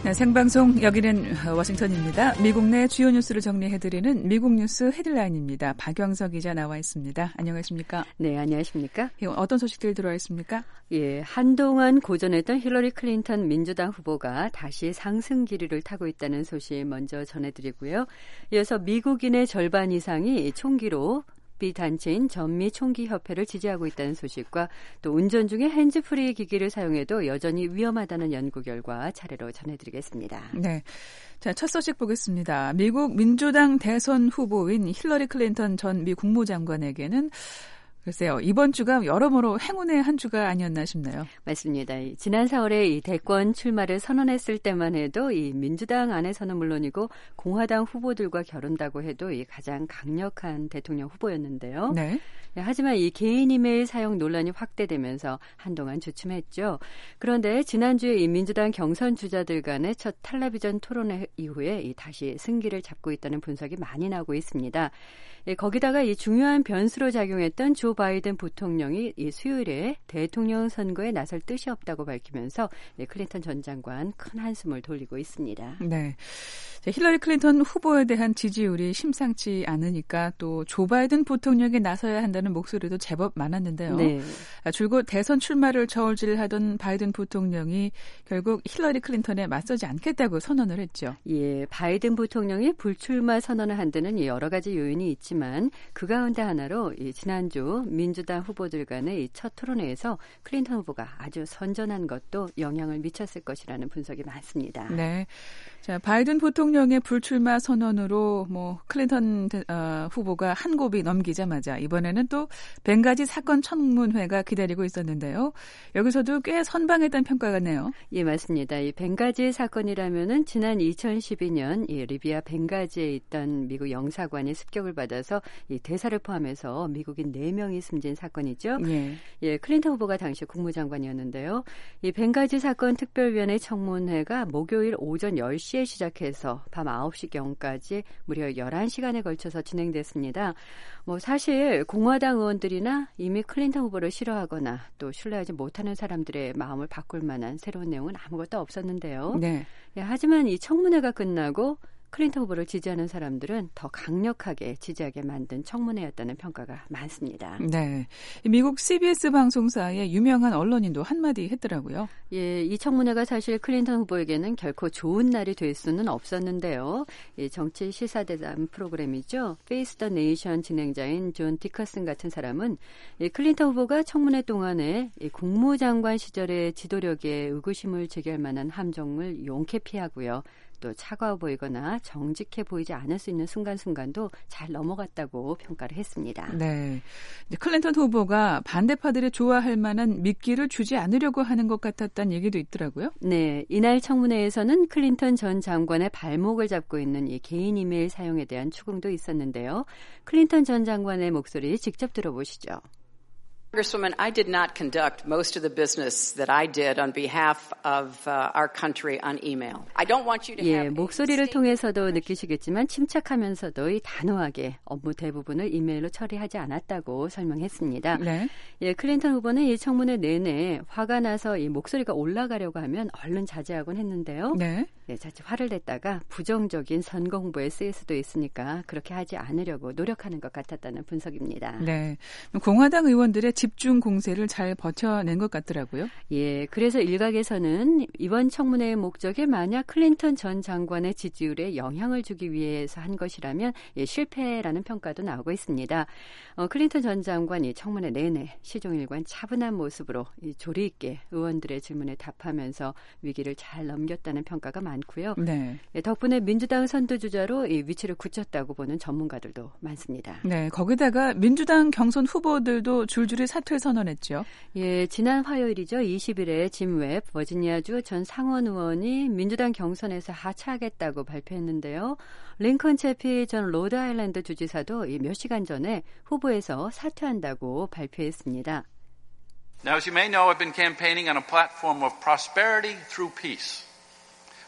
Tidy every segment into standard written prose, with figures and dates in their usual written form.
네, 생방송 여기는 워싱턴입니다. 미국 내 주요 뉴스를 정리해드리는 미국 뉴스 헤드라인입니다. 박영석 기자 나와 있습니다. 안녕하십니까? 네, 안녕하십니까? 어떤 소식들 들어와 있습니까? 예, 한동안 고전했던 힐러리 클린턴 민주당 후보가 다시 상승 기류를 타고 있다는 소식 먼저 전해드리고요. 이어서 미국인의 절반 이상이 총기로 비단체인 전미총기협회를 지지하고 있다는 소식과 또 운전 중에 핸즈프리 기기를 사용해도 여전히 위험하다는 연구 결과 차례로 전해드리겠습니다. 네, 자, 첫 소식 보겠습니다. 미국 민주당 대선 후보인 힐러리 클린턴 전 미 국무장관에게는 글쎄요, 이번 주가 여러모로 행운의 한 주가 아니었나 싶네요. 맞습니다. 지난 4월에 이 대권 출마를 선언했을 때만 해도 이 민주당 안에서는 물론이고 공화당 후보들과 겨룬다고 해도 이 가장 강력한 대통령 후보였는데요. 네. 하지만 이 개인 이메일 사용 논란이 확대되면서 한동안 주춤했죠. 그런데 지난주에 이 민주당 경선 주자들 간의 첫 텔레비전 토론 이후에 다시 승기를 잡고 있다는 분석이 많이 나오고 있습니다. 거기다가 이 중요한 변수로 작용했던 조 바이든 부통령이 이 수요일에 대통령 선거에 나설 뜻이 없다고 밝히면서 클린턴 전 장관 큰 한숨을 돌리고 있습니다. 네. 힐러리 클린턴 후보에 대한 지지율이 심상치 않으니까 또 조 바이든 부통령이 나서야 한다는 목소리도 제법 많았는데요. 네. 줄곧 대선 출마를 저울질하던 바이든 부통령이 결국 힐러리 클린턴에 맞서지 않겠다고 선언을 했죠. 예, 바이든 부통령이 불출마 선언을 한 데는 여러 가지 요인이 있지만 그 가운데 하나로 지난주 민주당 후보들 간의 첫 토론회에서 클린턴 후보가 아주 선전한 것도 영향을 미쳤을 것이라는 분석이 많습니다. 네. 자, 바이든 부통령의 불출마 선언으로 클린턴 후보가 한 곱이 넘기자마자 이번에는 또 벵가지 사건 청문회가 기다리고 있었는데요. 여기서도 꽤 선방했다는 평가가 네요. 예, 맞습니다. 이 벵가지 사건이라면은 지난 2012년 리비아 벵가지에 있던 미국 영사관이 습격을 받아서 이 대사를 포함해서 미국인 4명이 숨진 사건이죠. 예, 클린턴 후보가 당시 국무장관이었는데요. 이 벵가지 사건 특별위원회 청문회가 목요일 오전 10시에 시작해서 밤 9시경까지 무려 11시간에 걸쳐서 진행됐습니다. 사실 공화당 의원들이나 이미 클린턴 후보를 싫어하거나 또 신뢰하지 못하는 사람들의 마음을 바꿀 만한 새로운 내용은 아무것도 없었는데요. 네. 예, 하지만 이 청문회가 끝나고 클린턴 후보를 지지하는 사람들은 더 강력하게 지지하게 만든 청문회였다는 평가가 많습니다. 네, 미국 CBS 방송사의 유명한 언론인도 한마디 했더라고요. 예, 이 청문회가 사실 클린턴 후보에게는 결코 좋은 날이 될 수는 없었는데요. 예, 정치 시사대담 프로그램이죠. Face the Nation 진행자인 존 디커슨 같은 사람은 클린턴 후보가 청문회 동안에 국무장관 시절의 지도력에 의구심을 제기할 만한 함정을 용케 피하고요. 또 차가워 보이거나 정직해 보이지 않을 수 있는 순간순간도 잘 넘어갔다고 평가를 했습니다. 네, 클린턴 후보가 반대파들이 좋아할 만한 미끼를 주지 않으려고 하는 것 같았다는 얘기도 있더라고요. 네, 이날 청문회에서는 클린턴 전 장관의 발목을 잡고 있는 이 개인 이메일 사용에 대한 추궁도 있었는데요. 클린턴 전 장관의 목소리 직접 들어보시죠. Congresswoman, I did not conduct most of the business that I did on behalf of our country on email. I don't want you to have. 예, 목소리를 통해서도 느끼시겠지만 침착하면서도 단호하게 업무 대부분을 이메일로 처리하지 않았다고 설명했습니다. 네. 예, 클린턴 후보는 이 청문회 내내 화가 나서 이 목소리가 올라가려고 하면 얼른 자제하곤 했는데요. 네. 예, 자칫 화를 냈다가 부정적인 선거 홍보에 쓰일 수도 있으니까 그렇게 하지 않으려고 노력하는 것 같았다는 분석입니다. 네, 공화당 의원들의 집중 공세를 잘 버텨낸 것 같더라고요. 예, 그래서 일각에서는 이번 청문회의 목적이 만약 클린턴 전 장관의 지지율에 영향을 주기 위해서 한 것이라면 실패라는 평가도 나오고 있습니다. 클린턴 전 장관이 청문회 내내 시종일관 차분한 모습으로 조리 있게 의원들의 질문에 답하면서 위기를 잘 넘겼다는 평가가 많고요. 네. 덕분에 민주당 선두주자로 위치를 굳혔다고 보는 전문가들도 많습니다. 네, 거기다가 민주당 경선 후보들도 줄줄이 사퇴 선언했죠. 예, 지난 화요일이죠. 20일에 짐 웹 버지니아주 전 상원 의원이 민주당 경선에서 하차하겠다고 발표했는데요. 링컨 채피 전 로드아일랜드 주지사도 몇 시간 전에 후보에서 사퇴한다고 발표했습니다. Now, as you may know, I've been campaigning on a platform of prosperity through peace.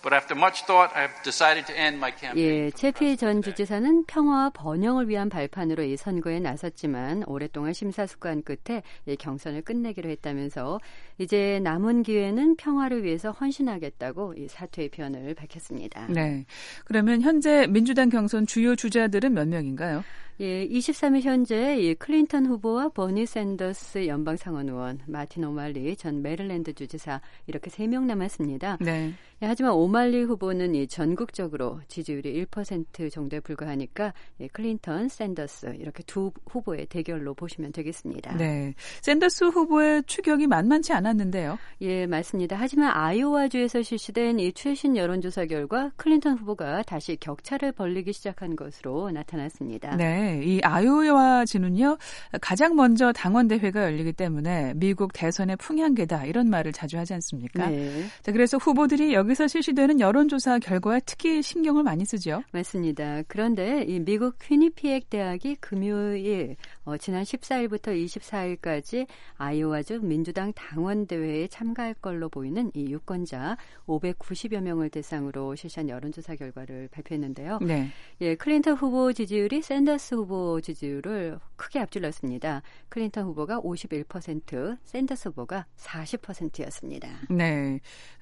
But after much thought, I have decided to end my campaign. 예, 채피 전 주지사는 평화와 번영을 위한 발판으로 이 선거에 나섰지만 오랫동안 심사숙고한 끝에 이 경선을 끝내기로 했다면서 이제 남은 기회는 평화를 위해서 헌신하겠다고 이 사퇴의 변을 밝혔습니다. 네. 그러면 현재 민주당 경선 주요 주자들은 몇 명인가요? 예, 23일 현재 이 클린턴 후보와 버니 샌더스 연방상원의원, 마틴 오말리 전 메릴랜드 주지사 이렇게 3명 남았습니다. 네. 예, 하지만 오말리 후보는 이 전국적으로 지지율이 1% 정도에 불과하니까 예, 클린턴, 샌더스 이렇게 두 후보의 대결로 보시면 되겠습니다. 네. 샌더스 후보의 추격이 만만치 않았는데요. 예, 맞습니다. 하지만 아이오와주에서 실시된 이 최신 여론조사 결과 클린턴 후보가 다시 격차를 벌리기 시작한 것으로 나타났습니다. 네. 이 아이오와주는요, 가장 먼저 당원대회가 열리기 때문에 미국 대선의 풍향계다 이런 말을 자주 하지 않습니까? 네. 자, 그래서 후보들이 여기서 실시되는 여론조사 결과에 특히 신경을 많이 쓰죠. 맞습니다. 그런데 이 미국 퀴니피액 대학이 금요일 지난 14일부터 24일까지 아이오와주 민주당 당원대회에 참가할 걸로 보이는 이 유권자 590여 명을 대상으로 실시한 여론조사 결과를 발표했는데요. 네. 예, 클린턴 후보 지지율이 샌더스 후보 지지율을 크게 앞질렀습니다. 클린턴 후보가 51%, 샌더스 후보가 40%였습니다. 네.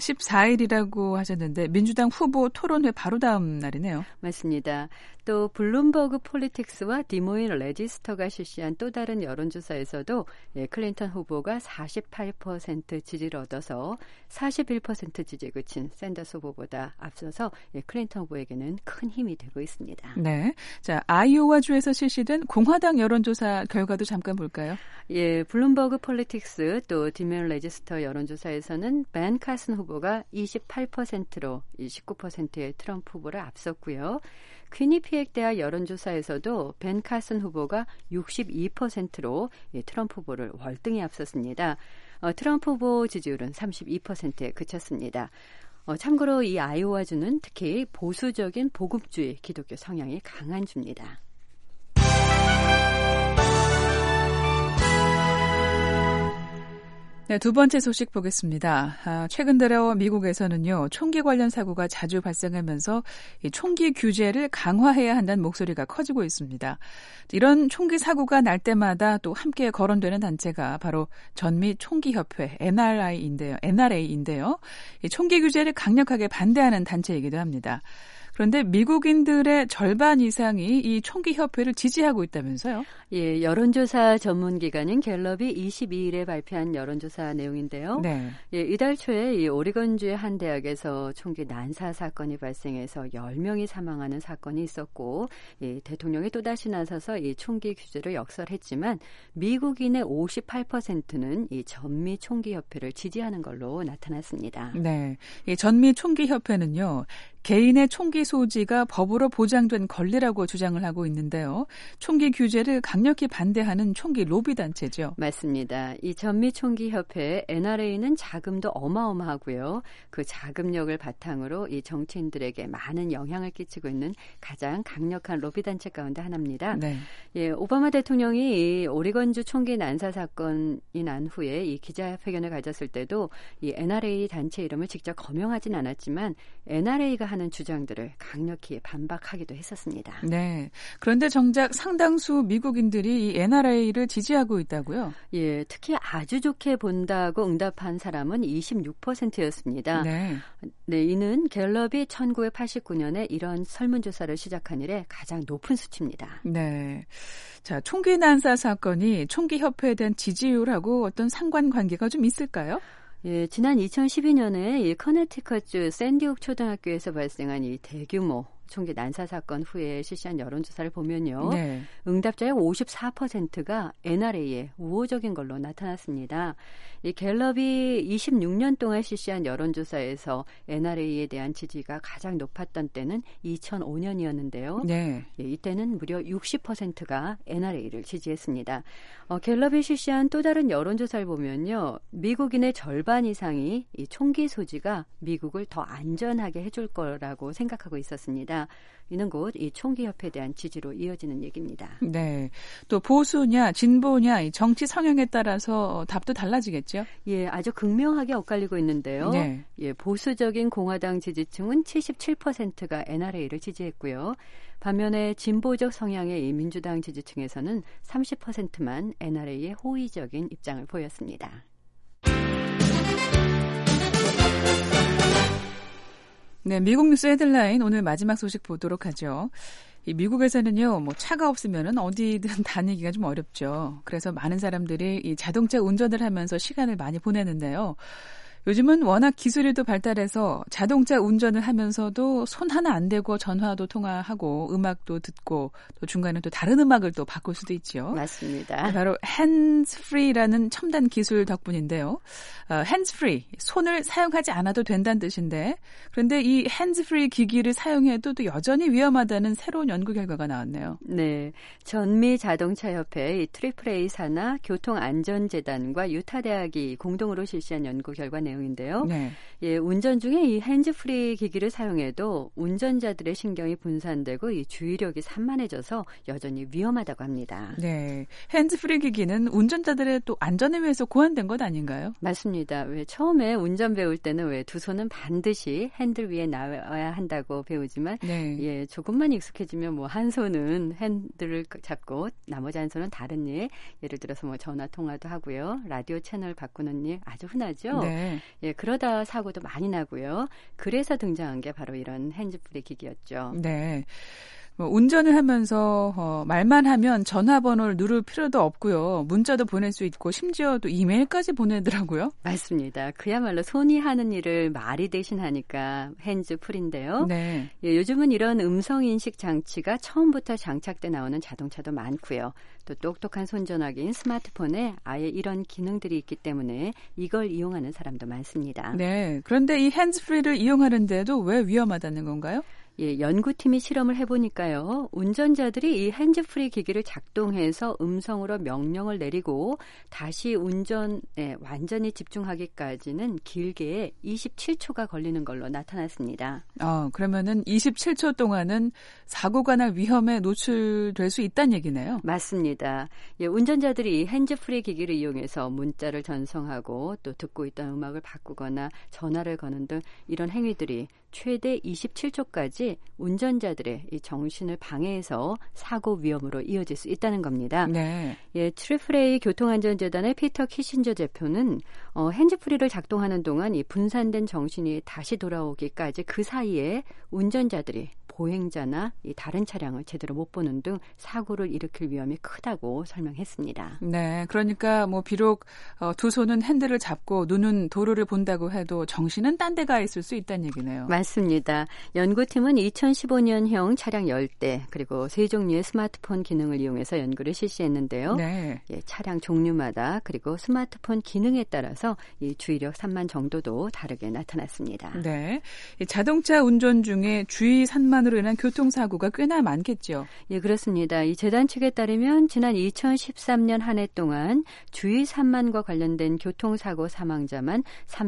14일이라고 하셨는데 민주당 후보 토론회 바로 다음 날이네요. 맞습니다. 또 블룸버그 폴리틱스와 디모인 레지스터가 실시한 또 다른 여론조사에서도 예, 클린턴 후보가 48% 지지를 얻어서 41% 지지에 그친 샌더스 후보보다 앞서서 예, 클린턴 후보에게는 큰 힘이 되고 있습니다. 네. 자, 아이오와주에서 실시된 공화당 여론조사 결과도 잠깐 볼까요? 예, 블룸버그 폴리틱스 또 디모인 레지스터 여론조사에서는 벤 카슨 후보가 28%로 19%의 트럼프 후보를 앞섰고요. 퀴니피액 대학 여론조사에서도 벤 카슨 후보가 62%로 트럼프 후보를 월등히 앞섰습니다. 트럼프 후보 지지율은 32%에 그쳤습니다. 참고로 이 아이오와주는 특히 보수적인 복음주의 기독교 성향이 강한 주입니다. 네, 두 번째 소식 보겠습니다. 최근 들어 미국에서는요, 총기 관련 사고가 자주 발생하면서 이 총기 규제를 강화해야 한다는 목소리가 커지고 있습니다. 이런 총기 사고가 날 때마다 또 함께 거론되는 단체가 바로 전미 총기협회 NRA인데요. 이 총기 규제를 강력하게 반대하는 단체이기도 합니다. 그런데 미국인들의 절반 이상이 이 총기협회를 지지하고 있다면서요? 예, 여론조사 전문기관인 갤럽이 22일에 발표한 여론조사 내용인데요. 네. 예, 이달 초에 이 오리건주의 한 대학에서 총기 난사 사건이 발생해서 10명이 사망하는 사건이 있었고, 예, 대통령이 또다시 나서서 이 총기 규제를 역설했지만 미국인의 58%는 이 전미 총기협회를 지지하는 걸로 나타났습니다. 네, 이 전미 총기협회는요, 개인의 총기 소지가 법으로 보장된 권리라고 주장을 하고 있는데요. 총기 규제를 강력히 반대하는 총기 로비 단체죠. 맞습니다. 이 전미총기협회 NRA는 자금도 어마어마하고요. 그 자금력을 바탕으로 이 정치인들에게 많은 영향을 끼치고 있는 가장 강력한 로비 단체 가운데 하나입니다. 네. 예, 오바마 대통령이 이 오리건주 총기 난사 사건이 난 후에 이 기자회견을 가졌을 때도 이 NRA 단체 이름을 직접 거명하진 않았지만 NRA가 하는 주장들을 강력히 반박하기도 했었습니다. 네. 그런데 정작 상당수 미국인들이 이 NRA를 지지하고 있다고요? 예, 특히 아주 좋게 본다고 응답한 사람은 26%였습니다. 네. 네, 이는 갤럽이 1989년에 이런 설문조사를 시작한 이래 가장 높은 수치입니다. 네. 자, 총기 난사 사건이 총기협회에 대한 지지율하고 어떤 상관관계가 좀 있을까요? 예, 지난 2012년에 이 커네티컷주 샌디옥 초등학교에서 발생한 이 대규모 총기 난사 사건 후에 실시한 여론조사를 보면요. 네. 응답자의 54%가 NRA에 우호적인 걸로 나타났습니다. 이 갤럽이 26년 동안 실시한 여론조사에서 NRA에 대한 지지가 가장 높았던 때는 2005년이었는데요. 네. 예, 이때는 무려 60%가 NRA를 지지했습니다. 갤럽이 실시한 또 다른 여론조사를 보면요. 미국인의 절반 이상이 이 총기 소지가 미국을 더 안전하게 해줄 거라고 생각하고 있었습니다. 있느냐. 이는 곧 이 총기협회에 대한 지지로 이어지는 얘기입니다. 네. 또 보수냐 진보냐 이 정치 성향에 따라서 답도 달라지겠죠? 예, 아주 극명하게 엇갈리고 있는데요. 네. 예, 보수적인 공화당 지지층은 77%가 NRA를 지지했고요. 반면에 진보적 성향의 이 민주당 지지층에서는 30%만 NRA에 호의적인 입장을 보였습니다. 네, 미국 뉴스 헤드라인 오늘 마지막 소식 보도록 하죠. 이 미국에서는요, 뭐 차가 없으면은 어디든 다니기가 좀 어렵죠. 그래서 많은 사람들이 이 자동차 운전을 하면서 시간을 많이 보내는데요. 요즘은 워낙 기술이 또 발달해서 자동차 운전을 하면서도 손 하나 안 대고 전화도 통화하고 음악도 듣고 또 중간에 또 다른 음악을 또 바꿀 수도 있죠. 맞습니다. 바로 핸즈프리라는 첨단 기술 덕분인데요. 핸즈프리, 손을 사용하지 않아도 된다는 뜻인데 그런데 이 핸즈프리 기기를 사용해도 또 여전히 위험하다는 새로운 연구 결과가 나왔네요. 네, 전미자동차협회 AAA 산하 교통안전재단과 유타대학이 공동으로 실시한 연구 결과 내용인데요. 네. 예, 운전 중에 이 핸즈프리 기기를 사용해도 운전자들의 신경이 분산되고 이 주의력이 산만해져서 여전히 위험하다고 합니다. 네, 핸즈프리 기기는 운전자들의 또 안전을 위해서 고안된 것 아닌가요? 맞습니다. 왜 처음에 운전 배울 때는 왜 두 손은 반드시 핸들 위에 놔야 한다고 배우지만 네. 예, 조금만 익숙해지면 뭐 한 손은 핸들을 잡고 나머지 한 손은 다른 일, 예를 들어서 뭐 전화 통화도 하고요, 라디오 채널 바꾸는 일 아주 흔하죠. 네. 예, 그러다 사고도 많이 나고요. 그래서 등장한 게 바로 이런 핸즈프리 기기였죠. 네. 운전을 하면서 말만 하면 전화번호를 누를 필요도 없고요. 문자도 보낼 수 있고 심지어 또 이메일까지 보내더라고요. 맞습니다. 그야말로 손이 하는 일을 말이 대신하니까 핸즈프리인데요. 네. 예, 요즘은 이런 음성인식 장치가 처음부터 장착돼 나오는 자동차도 많고요. 또 똑똑한 손전화기인 스마트폰에 아예 이런 기능들이 있기 때문에 이걸 이용하는 사람도 많습니다. 네. 그런데 이 핸즈프리를 이용하는데도 왜 위험하다는 건가요? 예, 연구팀이 실험을 해보니까요. 운전자들이 이 핸즈프리 기기를 작동해서 음성으로 명령을 내리고 다시 운전에 완전히 집중하기까지는 길게 27초가 걸리는 걸로 나타났습니다. 그러면은 27초 동안은 사고가 날 위험에 노출될 수 있다는 얘기네요. 맞습니다. 예, 운전자들이 핸즈프리 기기를 이용해서 문자를 전송하고 또 듣고 있던 음악을 바꾸거나 전화를 거는 등 이런 행위들이 최대 27초까지 운전자들의 이 정신을 방해해서 사고 위험으로 이어질 수 있다는 겁니다. 네. 예, AAA 교통안전재단의 피터 키신저 대표는 핸즈프리를 작동하는 동안 이 분산된 정신이 다시 돌아오기까지 그 사이에 운전자들이 보행자나 이 다른 차량을 제대로 못 보는 등 사고를 일으킬 위험이 크다고 설명했습니다. 네, 그러니까 뭐 비록 두 손은 핸들을 잡고 눈은 도로를 본다고 해도 정신은 딴 데 가 있을 수 있다는 얘기네요. 맞습니다. 연구팀은 2015년형 차량 10대 그리고 세 종류의 스마트폰 기능을 이용해서 연구를 실시했는데요. 네. 예, 차량 종류마다 그리고 스마트폰 기능에 따라서 이 주의력 산만 정도도 다르게 나타났습니다. 네, 이 자동차 운전 중에 주의 산만으로 인한 교통사고가 꽤나 많겠죠. 예, 그렇습니다. 이 재단 측에 따르면 지난 2013년 한 해 동안 주의 산만과 관련된 교통사고 사망자만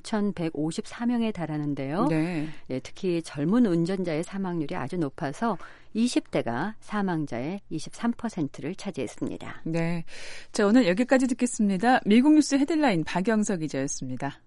3,154명에 달하는데요. 네. 예, 특히 젊은 운전자의 사망률이 아주 높아서 20대가 사망자의 23%를 차지했습니다. 네, 자 오늘 여기까지 듣겠습니다. 미국 뉴스 헤드라인 박영석 기자였습니다.